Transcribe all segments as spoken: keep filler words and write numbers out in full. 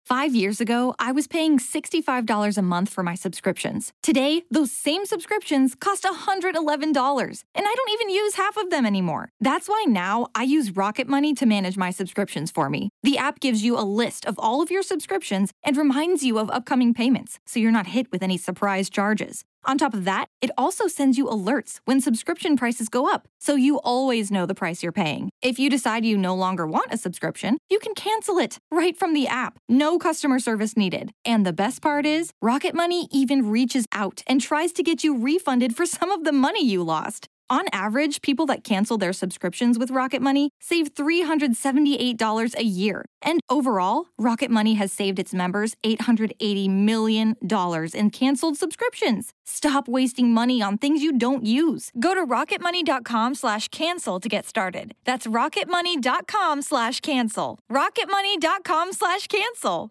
Five years ago, I was paying sixty-five dollars a month for my subscriptions. Today, those same subscriptions cost one hundred eleven dollars, and I don't even use half of them anymore. That's why now I use Rocket Money to manage my subscriptions for me. The app gives you a list of all of your subscriptions and reminds you of upcoming payments, so you're not hit with any surprise charges. On top of that, it also sends you alerts when subscription prices go up, so you always know the price you're paying. If you decide you no longer want a subscription, you can cancel it right from the app. No customer service needed. And the best part is, Rocket Money even reaches out and tries to get you refunded for some of the money you lost. On average, people that cancel their subscriptions with Rocket Money save three hundred seventy-eight dollars a year. And overall, Rocket Money has saved its members eight hundred eighty million dollars in canceled subscriptions. Stop wasting money on things you don't use. Go to rocketmoney.com slash cancel to get started. That's rocketmoney.com slash cancel. rocketmoney.com slash cancel.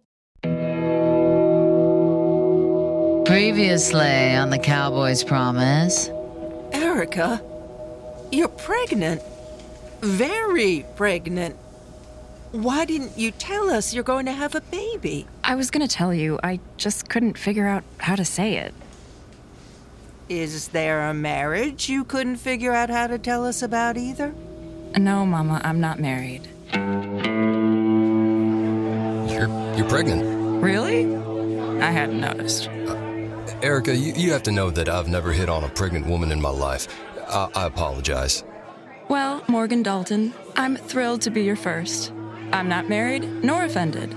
Previously on the Cowboys Promise. Erica, you're pregnant. Very pregnant. Why didn't you tell us you're going to have a baby? I was gonna tell you, I just couldn't figure out how to say it. Is there a marriage you couldn't figure out how to tell us about either? No, Mama, I'm not married. You're, you're pregnant. Really? I hadn't noticed. Erica, you, you have to know that I've never hit on a pregnant woman in my life. I, I apologize. Well, Morgan Dalton, I'm thrilled to be your first. I'm not married nor offended.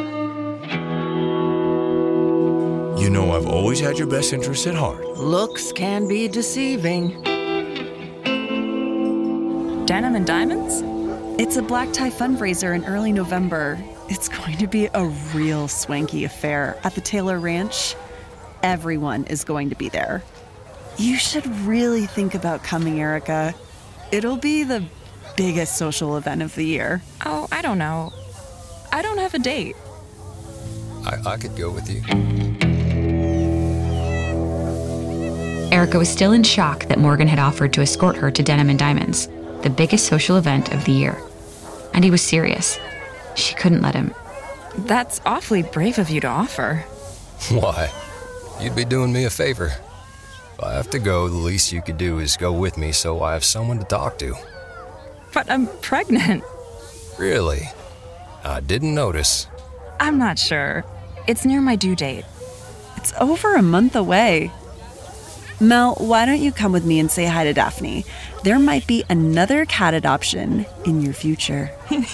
You know I've always had your best interests at heart. Looks can be deceiving. Denim and Diamonds? It's a black tie fundraiser in early November. It's going to be a real swanky affair at the Taylor Ranch. Everyone is going to be there. You should really think about coming, Erica. It'll be the biggest social event of the year. Oh, I don't know. I don't have a date. I, I could go with you. Erica was still in shock that Morgan had offered to escort her to Denim and Diamonds, the biggest social event of the year. And he was serious. She couldn't let him. That's awfully brave of you to offer. Why? You'd be doing me a favor. If I have to go, the least you could do is go with me so I have someone to talk to. But I'm pregnant. Really? I didn't notice. I'm not sure. It's near my due date. It's over a month away. Mel, why don't you come with me and say hi to Daphne? There might be another cat adoption in your future.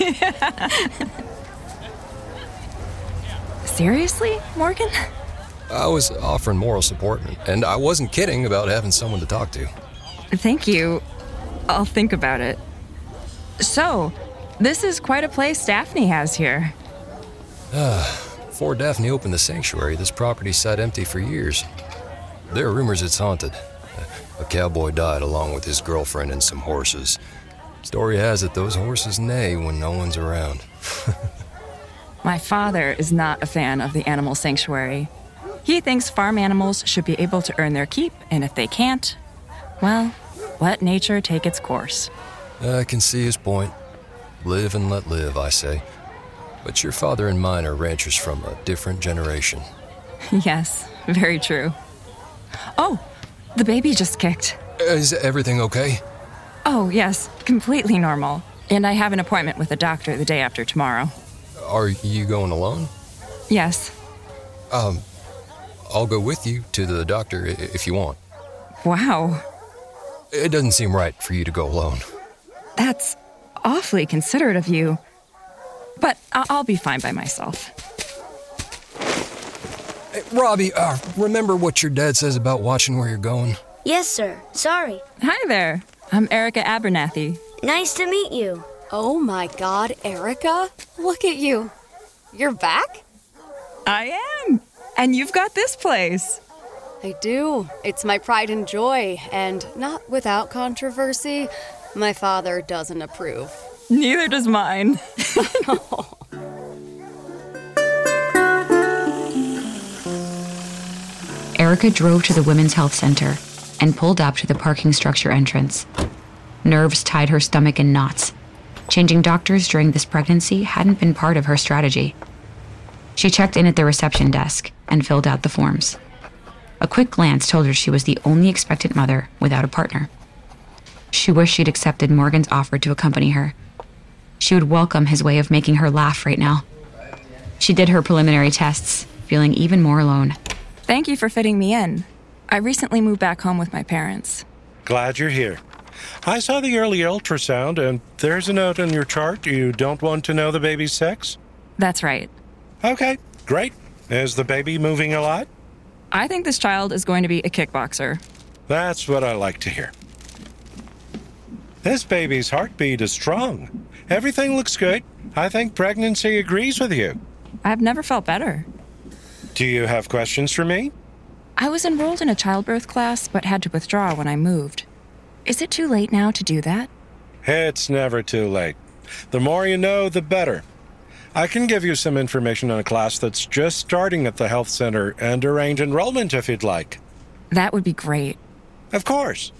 Seriously, Morgan? I was offering moral support, and I wasn't kidding about having someone to talk to. Thank you. I'll think about it. So, this is quite a place Daphne has here. Before Daphne opened the sanctuary, this property sat empty for years. There are rumors it's haunted. A cowboy died along with his girlfriend and some horses. Story has it those horses neigh when no one's around. My father is not a fan of the animal sanctuary. He thinks farm animals should be able to earn their keep, and if they can't, well, let nature take its course. I can see his point. Live and let live, I say. But your father and mine are ranchers from a different generation. Yes, very true. Oh, the baby just kicked. Is everything okay? Oh, yes, completely normal. And I have an appointment with a doctor the day after tomorrow. Are you going alone? Yes. Um, I'll go with you to the doctor if you want. Wow. It doesn't seem right for you to go alone. That's awfully considerate of you. But I- I'll be fine by myself. Hey, Robbie, uh, remember what your dad says about watching where you're going? Yes, sir. Sorry. Hi there. I'm Erica Abernathy. Nice to meet you. Oh my God, Erica. Look at you. You're back? I am. And you've got this place. I do. It's my pride and joy, and not without controversy. My father doesn't approve. Neither does mine. Erica drove to the Women's Health Center and pulled up to the parking structure entrance. Nerves tied her stomach in knots. Changing doctors during this pregnancy hadn't been part of her strategy. She checked in at the reception desk and filled out the forms. A quick glance told her she was the only expectant mother without a partner. She wished she'd accepted Morgan's offer to accompany her. She would welcome his way of making her laugh right now. She did her preliminary tests, feeling even more alone. Thank you for fitting me in. I recently moved back home with my parents. Glad you're here. I saw the early ultrasound, and there's a note on your chart. You don't want to know the baby's sex? That's right. Okay, great. Is the baby moving a lot? I think this child is going to be a kickboxer. That's what I like to hear. This baby's heartbeat is strong. Everything looks good. I think pregnancy agrees with you. I've never felt better. Do you have questions for me? I was enrolled in a childbirth class, but had to withdraw when I moved. Is it too late now to do that? It's never too late. The more you know, the better. I can give you some information on a class that's just starting at the health center and arrange enrollment if you'd like. That would be great. Of course.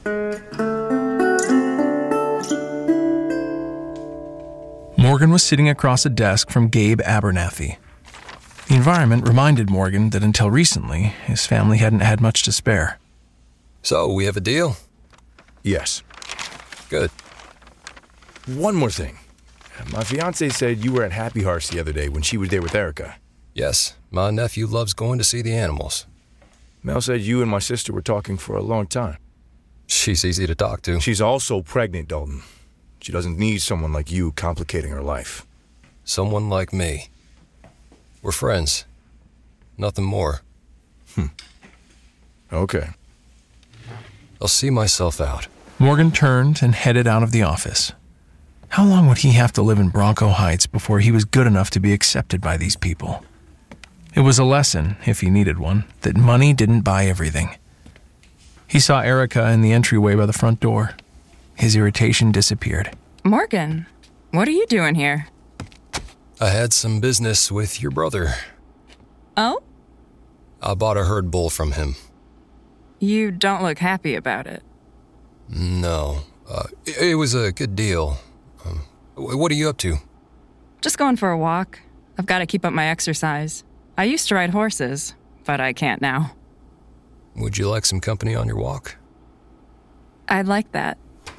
Morgan was sitting across a desk from Gabe Abernathy. The environment reminded Morgan that until recently, his family hadn't had much to spare. So, we have a deal? Yes. Good. One more thing. My fiancé said you were at Happy Hearts the other day when she was there with Erica. Yes, my nephew loves going to see the animals. Mel said you and my sister were talking for a long time. She's easy to talk to. She's also pregnant, Dalton. She doesn't need someone like you complicating her life. Someone like me. We're friends. Nothing more. Hmm. Okay. I'll see myself out. Morgan turned and headed out of the office. How long would he have to live in Bronco Heights before he was good enough to be accepted by these people? It was a lesson, if he needed one, that money didn't buy everything. He saw Erica in the entryway by the front door. His irritation disappeared. Morgan, what are you doing here? I had some business with your brother. Oh? I bought a herd bull from him. You don't look happy about it. No. Uh, it, it was a good deal. Um, what are you up to? Just going for a walk. I've got to keep up my exercise. I used to ride horses, but I can't now. Would you like some company on your walk? I'd like that.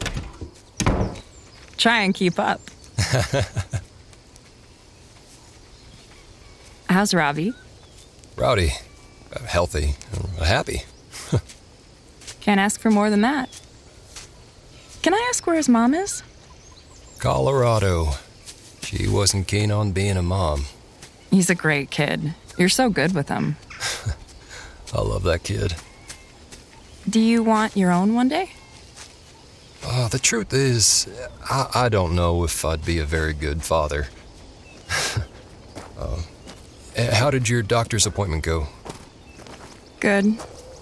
Try and keep up. How's Robbie? Rowdy. Uh, healthy. Uh, happy. Can't ask for more than that. Can I ask where his mom is? Colorado. She wasn't keen on being a mom. He's a great kid. You're so good with him. I love that kid. Do you want your own one day? Uh, the truth is, I, I don't know if I'd be a very good father. uh, how did your doctor's appointment go? Good.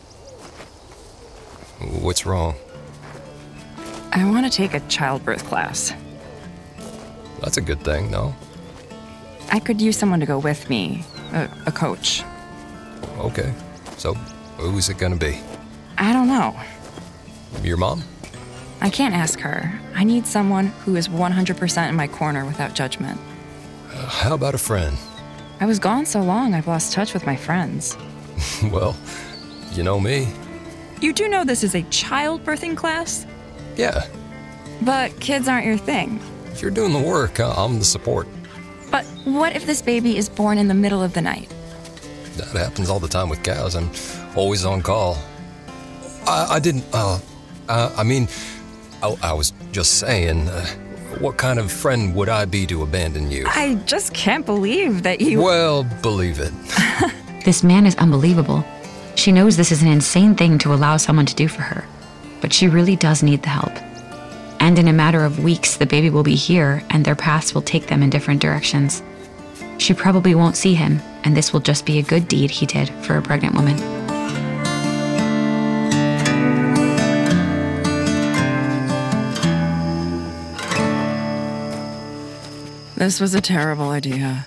What's wrong? I want to take a childbirth class. That's a good thing, no? I could use someone to go with me, a, a coach. Okay, so who's it gonna be? I don't know. Your mom? I can't ask her. I need someone who is one hundred percent in my corner without judgment. Uh, how about a friend? I was gone so long, I've lost touch with my friends. Well, you know me. You do know this is a childbirthing class? Yeah. But kids aren't your thing. If you're doing the work, I'm the support. But what if this baby is born in the middle of the night? That happens all the time with cows. I'm always on call. I, I didn't, uh, uh, I mean, I, I was just saying, uh, what kind of friend would I be to abandon you? I just can't believe that you... Well, believe it. This man is unbelievable. She knows this is an insane thing to allow someone to do for her, but she really does need the help. And in a matter of weeks, the baby will be here, and their paths will take them in different directions. She probably won't see him, and this will just be a good deed he did for a pregnant woman. This was a terrible idea.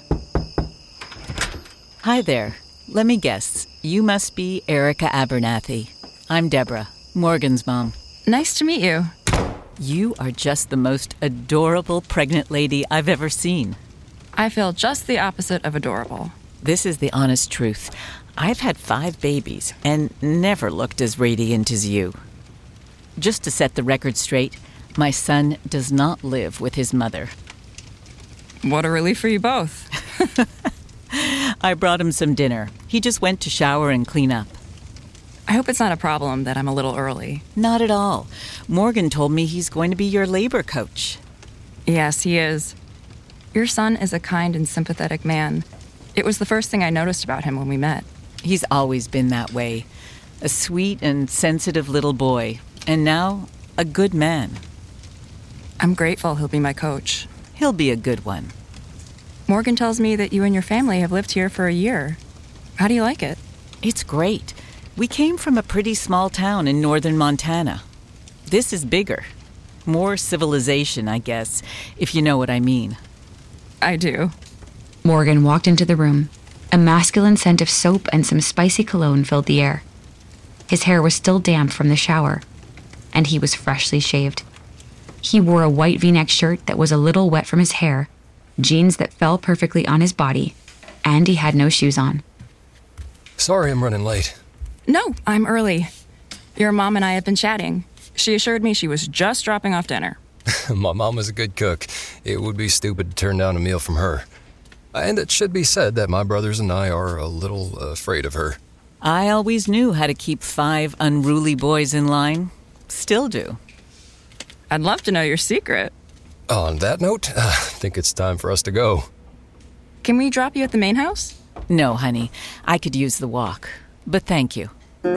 Hi there. Let me guess. You must be Erica Abernathy. I'm Deborah, Morgan's mom. Nice to meet you. You are just the most adorable pregnant lady I've ever seen. I feel just the opposite of adorable. This is the honest truth. I've had five babies and never looked as radiant as you. Just to set the record straight, my son does not live with his mother. What a relief for you both. I brought him some dinner. He just went to shower and clean up. I hope it's not a problem that I'm a little early. Not at all. Morgan told me he's going to be your labor coach. Yes, he is. Your son is a kind and sympathetic man. It was the first thing I noticed about him when we met. He's always been that way. A sweet and sensitive little boy. And now, a good man. I'm grateful he'll be my coach. He'll be a good one. Morgan tells me that you and your family have lived here for a year. How do you like it? It's great. We came from a pretty small town in northern Montana. This is bigger. More civilization, I guess, if you know what I mean. I do. Morgan walked into the room. A masculine scent of soap and some spicy cologne filled the air. His hair was still damp from the shower, and he was freshly shaved. He wore a white V-neck shirt that was a little wet from his hair, jeans that fell perfectly on his body, and he had no shoes on. Sorry I'm running late. No, I'm early. Your mom and I have been chatting. She assured me she was just dropping off dinner. My mom is a good cook. It would be stupid to turn down a meal from her. And it should be said that my brothers and I are a little afraid of her. I always knew how to keep five unruly boys in line. Still do. I'd love to know your secret. On that note, I think it's time for us to go. Can we drop you at the main house? No, honey. I could use the walk. But thank you.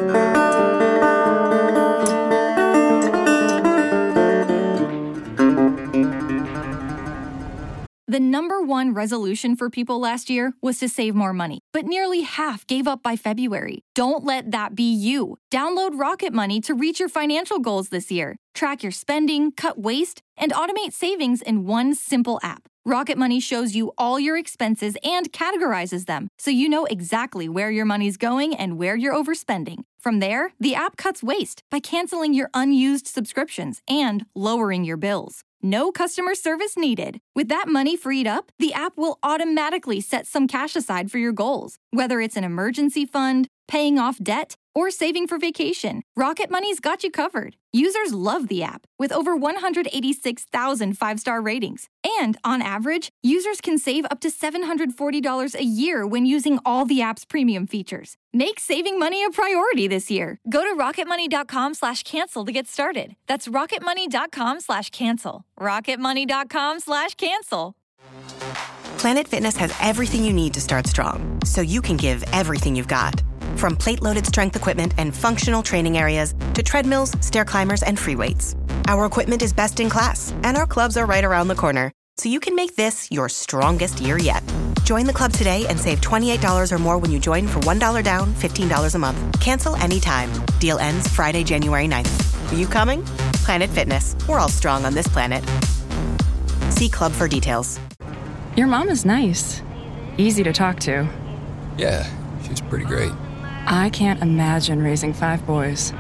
The number one resolution for people last year was to save more money, but nearly half gave up by February. Don't let that be you. Download Rocket Money to reach your financial goals this year. Track your spending, cut waste, and automate savings in one simple app. Rocket Money shows you all your expenses and categorizes them, so you know exactly where your money's going and where you're overspending. From there, the app cuts waste by canceling your unused subscriptions and lowering your bills. No customer service needed. With that money freed up, the app will automatically set some cash aside for your goals. Whether it's an emergency fund, paying off debt, or saving for vacation, Rocket Money's got you covered. Users love the app, with over one hundred eighty-six thousand five-star ratings. And on average, users can save up to seven hundred forty dollars a year when using all the app's premium features. Make saving money a priority this year. Go to rocketmoney.com slash cancel to get started. That's rocketmoney.com slash cancel. rocketmoney.com slash cancel. Planet Fitness has everything you need to start strong, so you can give everything you've got. From plate-loaded strength equipment and functional training areas to treadmills, stair climbers, and free weights. Our equipment is best in class, and our clubs are right around the corner, so you can make this your strongest year yet. Join the club today and save twenty-eight dollars or more when you join for one dollar down, fifteen dollars a month. Cancel anytime. Deal ends Friday, January ninth. Are you coming? Planet Fitness. We're all strong on this planet. See club for details. Your mom is nice. Easy to talk to. Yeah, she's pretty great. I can't imagine raising five boys.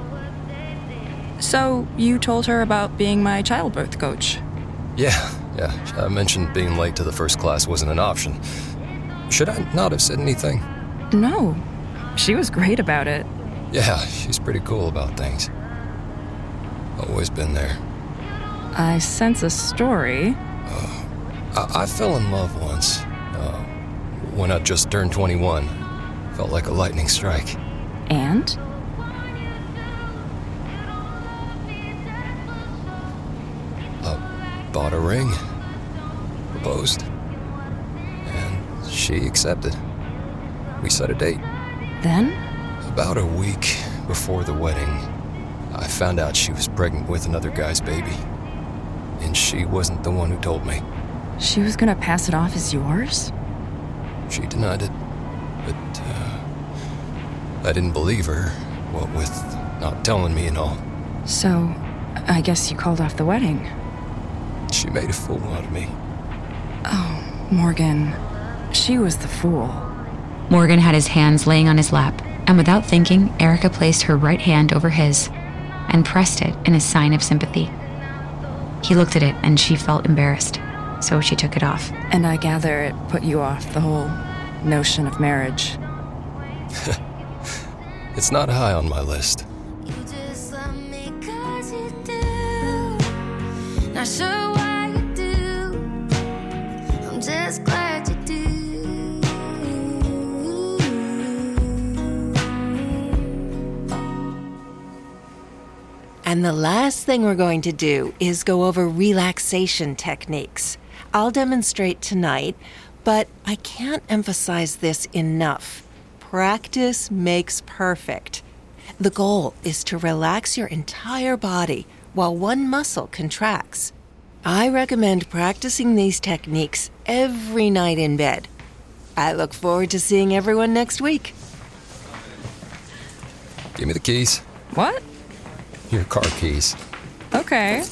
So, you told her about being my childbirth coach? Yeah, yeah. I mentioned being late to the first class wasn't an option. Should I not have said anything? No. She was great about it. Yeah, she's pretty cool about things. Always been there. I sense a story. Uh, I, I fell in love once. Uh, when I just turned twenty-one. Felt like a lightning strike. And? I bought a ring. Proposed. And she accepted. We set a date. Then? About a week before the wedding, I found out she was pregnant with another guy's baby. And she wasn't the one who told me. She was gonna pass it off as yours? She denied it. But, uh, I didn't believe her, what with not telling me and all. So, I guess you called off the wedding. She made a fool out of me. Oh, Morgan. She was the fool. Morgan had his hands laying on his lap, and without thinking, Erica placed her right hand over his and pressed it in a sign of sympathy. He looked at it, and she felt embarrassed, so she took it off. And I gather it put you off the whole notion of marriage. It's not high on my list. Not sure why you do. I'm just glad you do. And the last thing we're going to do is go over relaxation techniques. I'll demonstrate tonight, but I can't emphasize this enough. Practice makes perfect. The goal is to relax your entire body while one muscle contracts. I recommend practicing these techniques every night in bed. I look forward to seeing everyone next week. Give me the keys. What? Your car keys. Okay.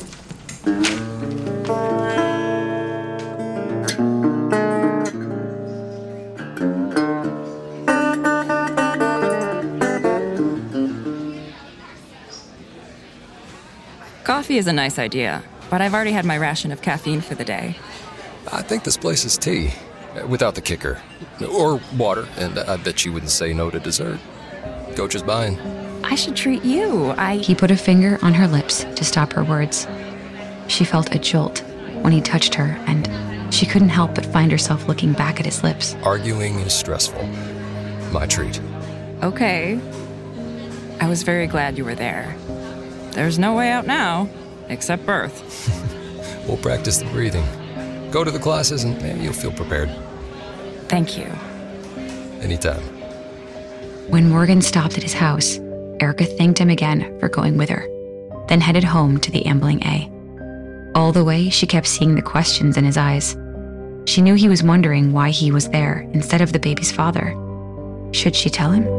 Coffee is a nice idea, but I've already had my ration of caffeine for the day. I think this place is tea, without the kicker. Or water, and I bet you wouldn't say no to dessert. Coach is buying. I should treat you. I... He put a finger on her lips to stop her words. She felt a jolt when he touched her, and she couldn't help but find herself looking back at his lips. Arguing is stressful. My treat. Okay. I was very glad you were there. There's no way out now, except birth. We'll practice the breathing. Go to the classes and maybe you'll feel prepared. Thank you. Anytime. When Morgan stopped at his house, Erica thanked him again for going with her, then headed home to the Ambling A. All the way, she kept seeing the questions in his eyes. She knew he was wondering why he was there instead of the baby's father. Should she tell him?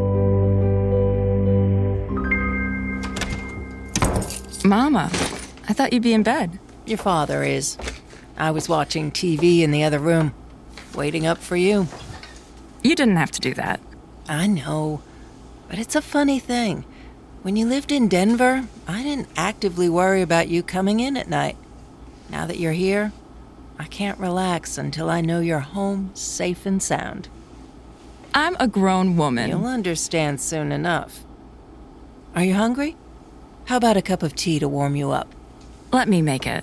Mama, I thought you'd be in bed. Your father is. I was watching T V in the other room, waiting up for you. You didn't have to do that. I know, but it's a funny thing. When you lived in Denver, I didn't actively worry about you coming in at night. Now that you're here, I can't relax until I know you're home, safe and sound. I'm a grown woman. You'll understand soon enough. Are you hungry? How about a cup of tea to warm you up? Let me make it.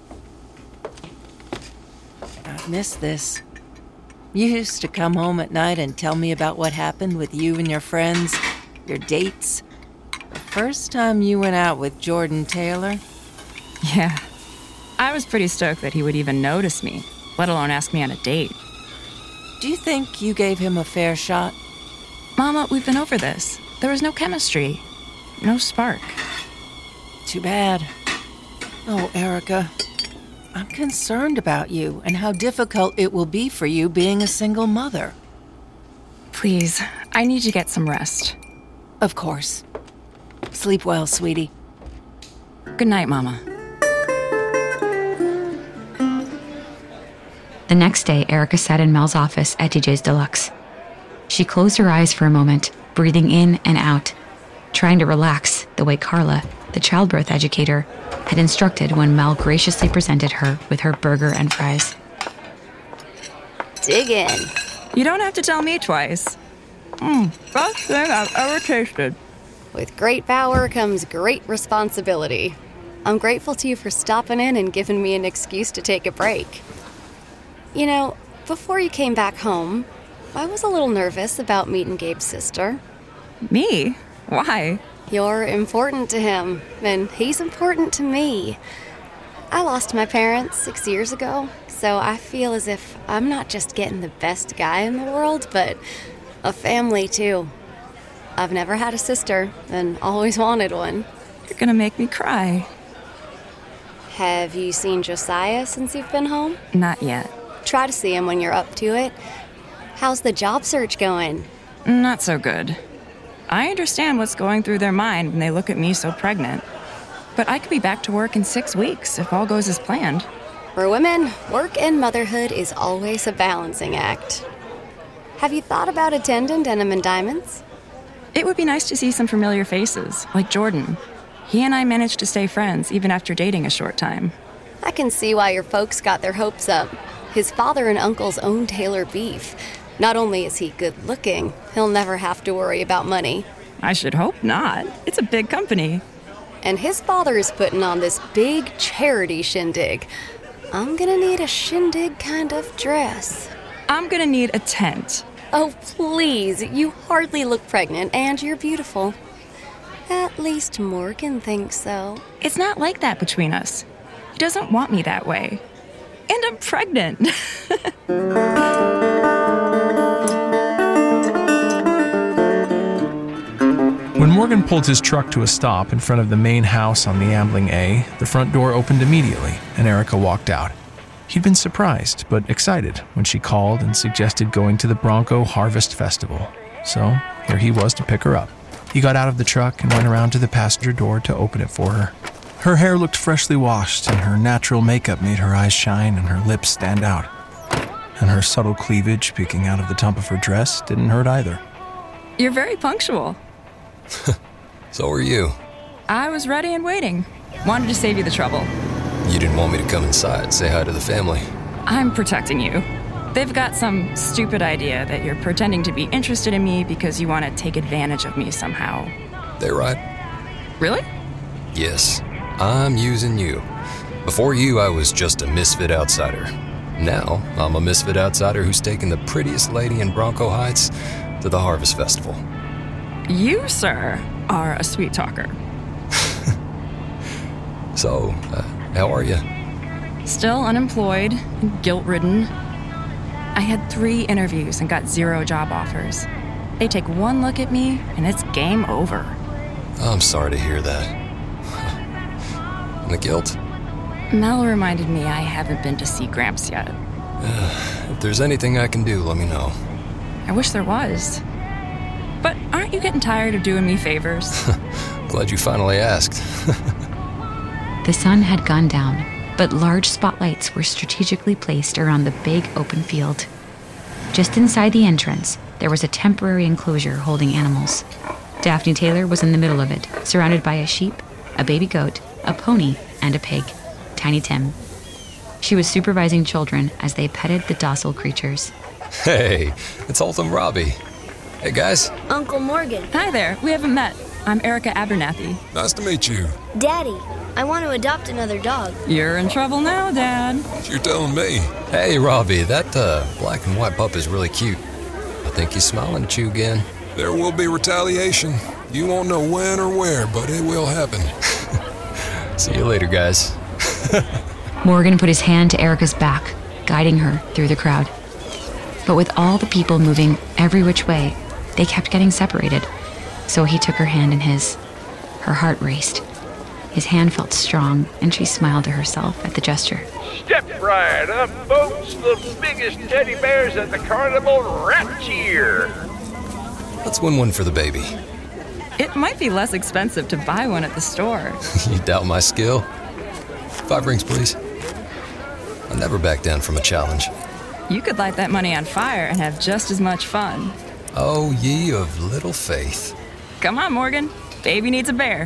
I've missed this. You used to come home at night and tell me about what happened with you and your friends, your dates. The first time you went out with Jordan Taylor. Yeah. I was pretty stoked that he would even notice me, let alone ask me on a date. Do you think you gave him a fair shot? Mama, we've been over this. There was no chemistry. No spark. Too bad. Oh, Erica, I'm concerned about you and how difficult it will be for you being a single mother. Please, I need to get some rest. Of course. Sleep well, sweetie. Good night, Mama. The next day, Erica sat in Mel's office at D J's Deluxe. She closed her eyes for a moment, breathing in and out, trying to relax the way Carla, the childbirth educator, had instructed when Mel graciously presented her with her burger and fries. Dig in. You don't have to tell me twice. Mmm, best thing I've ever tasted. With great power comes great responsibility. I'm grateful to you for stopping in and giving me an excuse to take a break. You know, before you came back home, I was a little nervous about meeting Gabe's sister. Me? Why? You're important to him, and he's important to me. I lost my parents six years ago, so I feel as if I'm not just getting the best guy in the world, but a family, too. I've never had a sister, and always wanted one. You're gonna make me cry. Have you seen Josiah since you've been home? Not yet. Try to see him when you're up to it. How's the job search going? Not so good. I understand what's going through their mind when they look at me so pregnant. But I could be back to work in six weeks if all goes as planned. For women, work and motherhood is always a balancing act. Have you thought about attending Denim and Diamonds? It would be nice to see some familiar faces, like Jordan. He and I managed to stay friends even after dating a short time. I can see why your folks got their hopes up. His father and uncles own Taylor Beef. Not only is he good looking, he'll never have to worry about money. I should hope not. It's a big company. And his father is putting on this big charity shindig. I'm gonna need a shindig kind of dress. I'm gonna need a tent. Oh, please. You hardly look pregnant, and you're beautiful. At least Morgan thinks so. It's not like that between us. He doesn't want me that way. And I'm pregnant. When Morgan pulled his truck to a stop in front of the main house on the Ambling A, the front door opened immediately, and Erica walked out. He'd been surprised, but excited when she called and suggested going to the Bronco Harvest Festival. So here he was to pick her up. He got out of the truck and went around to the passenger door to open it for her. Her hair looked freshly washed, and her natural makeup made her eyes shine and her lips stand out. And her subtle cleavage peeking out of the top of her dress didn't hurt either. You're very punctual. So are you. I was ready and waiting. Wanted to save you the trouble. You didn't want me to come inside, say hi to the family. I'm protecting you. They've got some stupid idea that you're pretending to be interested in me because you want to take advantage of me somehow. They right? Really? Yes, I'm using you. Before you, I was just a misfit outsider. Now, I'm a misfit outsider who's taken the prettiest lady in Bronco Heights to the Harvest Festival. You, sir, are a sweet talker. So, uh, how are you? Still unemployed, guilt-ridden. I had three interviews and got zero job offers. They take one look at me, and it's game over. I'm sorry to hear that. And the guilt? Mel reminded me I haven't been to see Gramps yet. If there's anything I can do, let me know. I wish there was. But aren't you getting tired of doing me favors? Glad you finally asked. The sun had gone down, but large spotlights were strategically placed around the big open field. Just inside the entrance, there was a temporary enclosure holding animals. Daphne Taylor was in the middle of it, surrounded by a sheep, a baby goat, a pony, and a pig, Tiny Tim. She was supervising children as they petted the docile creatures. Hey, it's Alton Robbie. Hey, guys. Uncle Morgan. Hi there. We haven't met. I'm Erica Abernathy. Nice to meet you. Daddy, I want to adopt another dog. You're in trouble now, Dad. You're telling me. Hey, Robbie, that uh, black and white pup is really cute. I think he's smiling at you again. There will be retaliation. You won't know when or where, but it will happen. See you later, guys. Morgan put his hand to Erica's back, guiding her through the crowd. But with all the people moving every which way, they kept getting separated. So he took her hand in his. Her heart raced. His hand felt strong, and she smiled to herself at the gesture. Step right up, folks. The biggest teddy bears at the carnival right here. Let's win one for the baby. It might be less expensive to buy one at the store. You doubt my skill? Five rings, please. I'll never back down from a challenge. You could light that money on fire and have just as much fun. Oh, ye of little faith. Come on, Morgan. Baby needs a bear.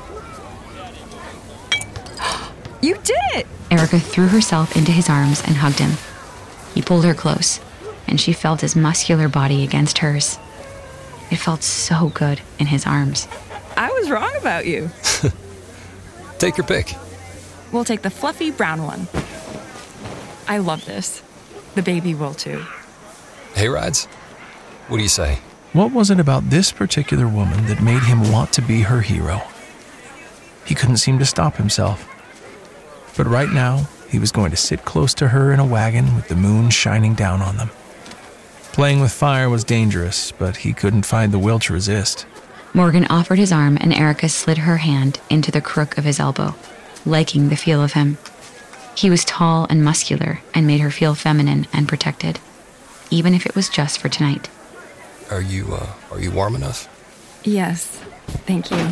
You did it! Erica threw herself into his arms and hugged him. He pulled her close, and she felt his muscular body against hers. It felt so good in his arms. I was wrong about you. Take your pick. We'll take the fluffy brown one. I love this. The baby will too. Hay rides? What do you say? What was it about this particular woman that made him want to be her hero? He couldn't seem to stop himself. But right now, he was going to sit close to her in a wagon with the moon shining down on them. Playing with fire was dangerous, but he couldn't find the will to resist. Morgan offered his arm, and Erica slid her hand into the crook of his elbow, liking the feel of him. He was tall and muscular and made her feel feminine and protected, even if it was just for tonight. Are you, uh, are you warm enough? Yes, thank you.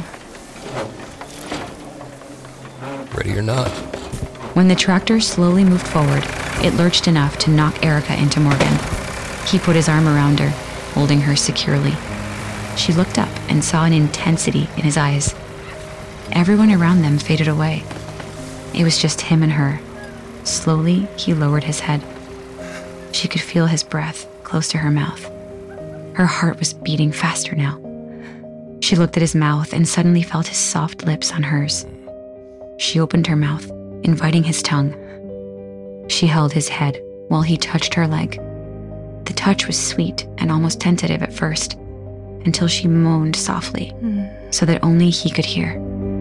Ready or not? When the tractor slowly moved forward, it lurched enough to knock Erica into Morgan. He put his arm around her, holding her securely. She looked up and saw an intensity in his eyes. Everyone around them faded away. It was just him and her. Slowly, he lowered his head. She could feel his breath close to her mouth. Her heart was beating faster now. She looked at his mouth and suddenly felt his soft lips on hers. She opened her mouth, inviting his tongue. She held his head while he touched her leg. The touch was sweet and almost tentative at first, until she moaned softly, mm. so that only he could hear.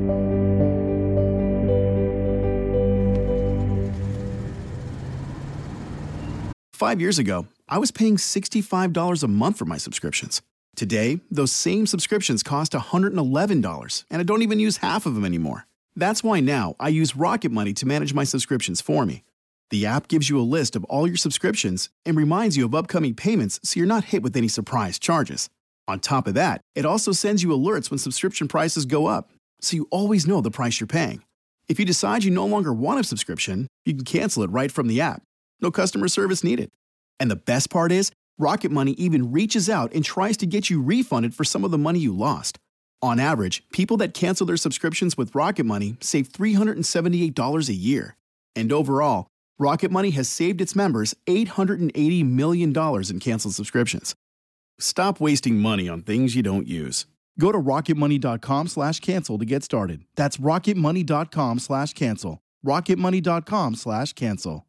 Five years ago, I was paying sixty-five dollars a month for my subscriptions. Today, those same subscriptions cost one hundred eleven dollars, and I don't even use half of them anymore. That's why now I use Rocket Money to manage my subscriptions for me. The app gives you a list of all your subscriptions and reminds you of upcoming payments so you're not hit with any surprise charges. On top of that, it also sends you alerts when subscription prices go up, so you always know the price you're paying. If you decide you no longer want a subscription, you can cancel it right from the app. No customer service needed. And the best part is, Rocket Money even reaches out and tries to get you refunded for some of the money you lost. On average, people that cancel their subscriptions with Rocket Money save three hundred seventy-eight dollars a year. And overall, Rocket Money has saved its members eight hundred eighty million dollars in canceled subscriptions. Stop wasting money on things you don't use. Go to rocketmoney.com slash cancel to get started. That's rocketmoney.com slash cancel. rocketmoney.com slash cancel.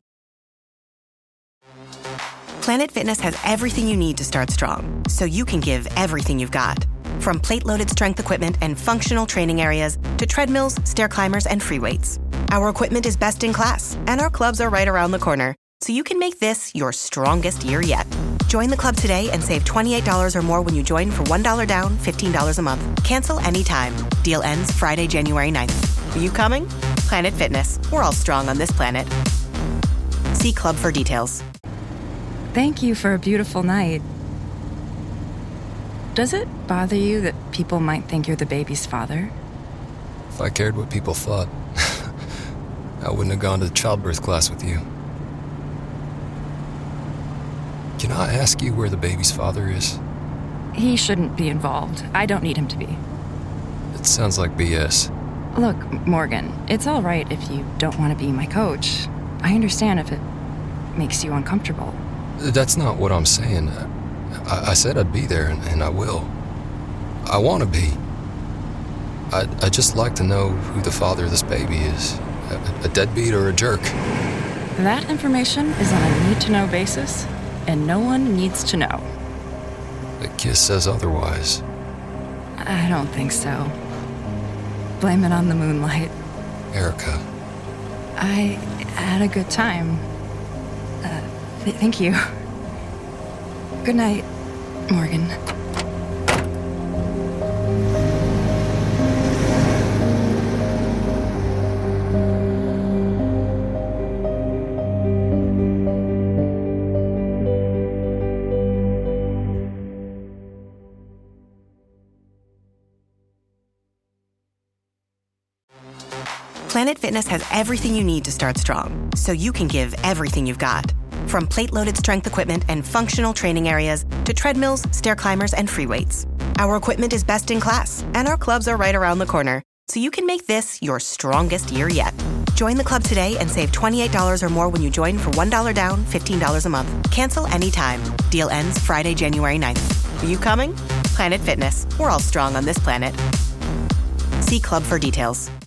Planet Fitness has everything you need to start strong, so you can give everything you've got. From plate-loaded strength equipment and functional training areas to treadmills, stair climbers, and free weights. Our equipment is best in class, and our clubs are right around the corner, so you can make this your strongest year yet. Join the club today and save twenty-eight dollars or more when you join for one dollar down, fifteen dollars a month. Cancel anytime. Deal ends Friday, January ninth. Are you coming? Planet Fitness. We're all strong on this planet. See club for details. Thank you for a beautiful night. Does it bother you that people might think you're the baby's father? If I cared what people thought, I wouldn't have gone to the childbirth class with you. Can I ask you where the baby's father is? He shouldn't be involved. I don't need him to be. It sounds like B S. Look, Morgan, it's all right if you don't want to be my coach. I understand if it makes you uncomfortable. That's not what I'm saying. I, I said I'd be there, and, and I will. I want to be. I'd, I'd just like to know who the father of this baby is. A, a deadbeat or a jerk. That information is on a need-to-know basis, and no one needs to know. The kiss says otherwise. I don't think so. Blame it on the moonlight. Erica. I had a good time. Uh, th- thank you. Good night, Morgan. Planet Fitness has everything you need to start strong, so you can give everything you've got. From plate-loaded strength equipment and functional training areas to treadmills, stair climbers, and free weights. Our equipment is best in class, and our clubs are right around the corner, so you can make this your strongest year yet. Join the club today and save twenty-eight dollars or more when you join for one dollar down, fifteen dollars a month. Cancel anytime. Deal ends Friday, January ninth. Are you coming? Planet Fitness. We're all strong on this planet. See club for details.